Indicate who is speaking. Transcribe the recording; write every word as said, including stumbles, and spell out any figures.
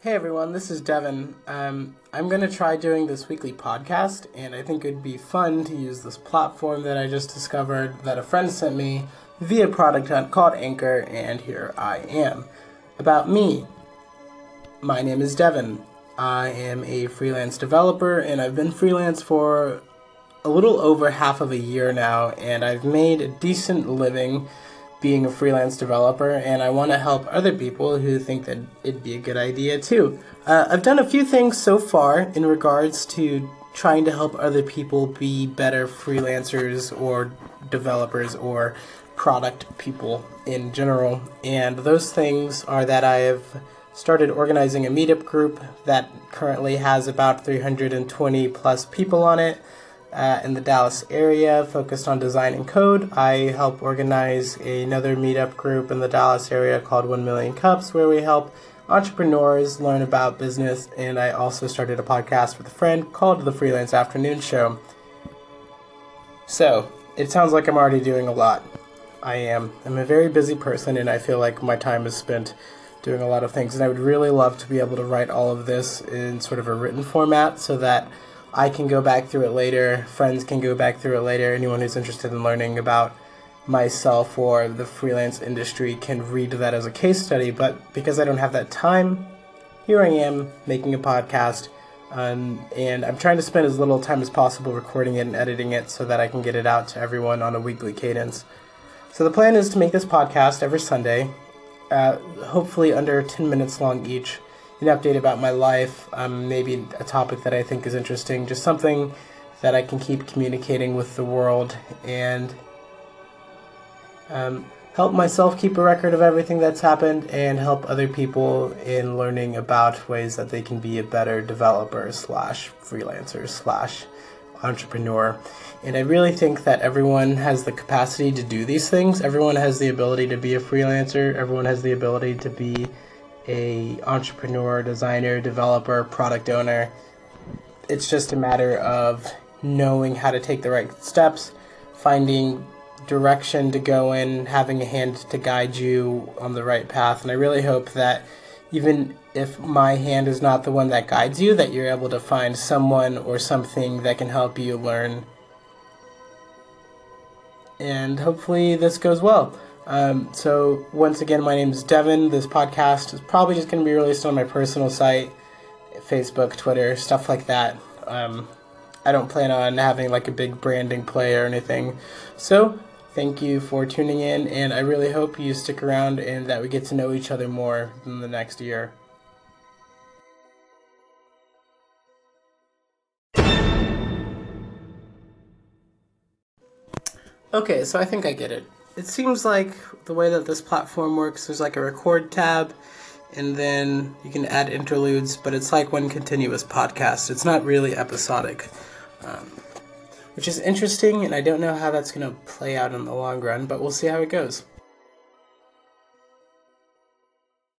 Speaker 1: Hey everyone, this is Devin. Um, I'm going to try doing this weekly podcast, and I think it'd be fun to use this platform that I just discovered that a friend sent me via Product Hunt called Anchor, and here I am. About me. My name is Devin. I am a freelance developer, and I've been freelance for a little over half of a year now, and I've made a decent living being a freelance developer, and I want to help other people who think that it'd be a good idea too. Uh, I've done a few things so far in regards to trying to help other people be better freelancers or developers or product people in general, and those things are that I have started organizing a meetup group that currently has about three hundred twenty plus people on it. Uh, in the Dallas area, focused on design and code. I help organize another meetup group in the Dallas area called one million Cups, where we help entrepreneurs learn about business, and I also started a podcast with a friend called The Freelance Afternoon Show. So, it sounds like I'm already doing a lot. I am. I'm a very busy person, and I feel like my time is spent doing a lot of things, and I would really love to be able to write all of this in sort of a written format so that I can go back through it later, friends can go back through it later, anyone who's interested in learning about myself or the freelance industry can read that as a case study, but because I don't have that time, here I am making a podcast, um, and I'm trying to spend as little time as possible recording it and editing it so that I can get it out to everyone on a weekly cadence. So the plan is to make this podcast every Sunday, uh, hopefully under ten minutes long each, an update about my life, um, maybe a topic that I think is interesting, just something that I can keep communicating with the world and um, help myself keep a record of everything that's happened and help other people in learning about ways that they can be a better developer slash freelancer slash entrepreneur. And I really think that everyone has the capacity to do these things. Everyone has the ability to be a freelancer. Everyone has the ability to be a entrepreneur, designer, developer, product owner. It's just a matter of knowing how to take the right steps, finding direction to go in, having a hand to guide you on the right path. And I really hope that even if my hand is not the one that guides you, that you're able to find someone or something that can help you learn. And hopefully this goes well. Um, so once again, my name is Devin. This podcast is probably just going to be released on my personal site, Facebook, Twitter, stuff like that. Um, I don't plan on having like a big branding play or anything. So thank you for tuning in, and I really hope you stick around and that we get to know each other more in the next year. Okay, so I think I get it. It seems like the way that this platform works, there's like a record tab, and then you can add interludes, but it's like one continuous podcast. It's not really episodic, um, which is interesting, and I don't know how that's going to play out in the long run, but we'll see how it goes.